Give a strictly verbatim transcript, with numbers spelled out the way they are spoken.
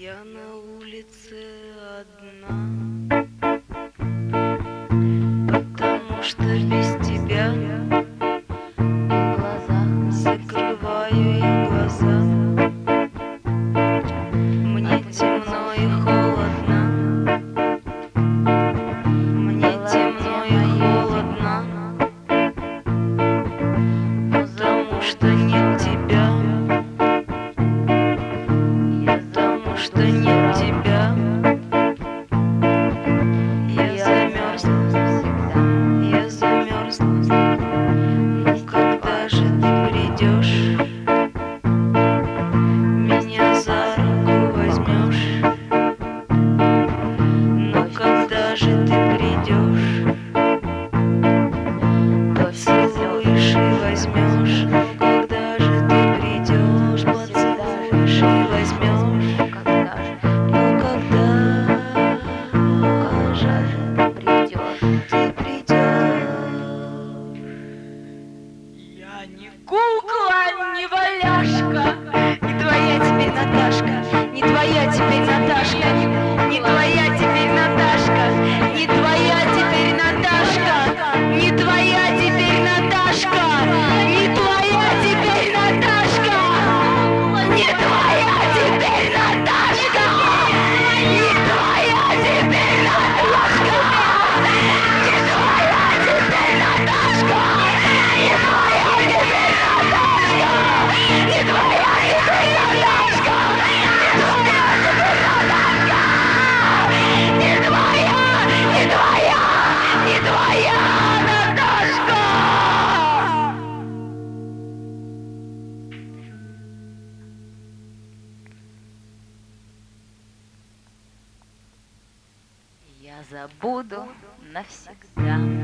Я на улице одна, потому что без тебя в глазах закрываю я глаза. Мне темно и холодно, мне темно и холодно, потому что нет тебя. Что нет тебя, я замерзла навсегда, я замерзла. Ну когда же ты придешь, меня за руку возьмешь? Ну когда же ты придешь, поцелуешь и возьмешь? Ну когда же ты придешь, поцелуешь и возьмешь? Я не кукла, не валяшка, не твоя теперь Наташка, не твоя теперь Наташка, не твоя теперь Наташка, не твоя теперь Наташка, не твоя теперь Наташка, не твоя теперь Наташка, не твоя теперь Наташка, не твоя теперь Наташка, не твоя теперь Наташка. Я забуду навсегда.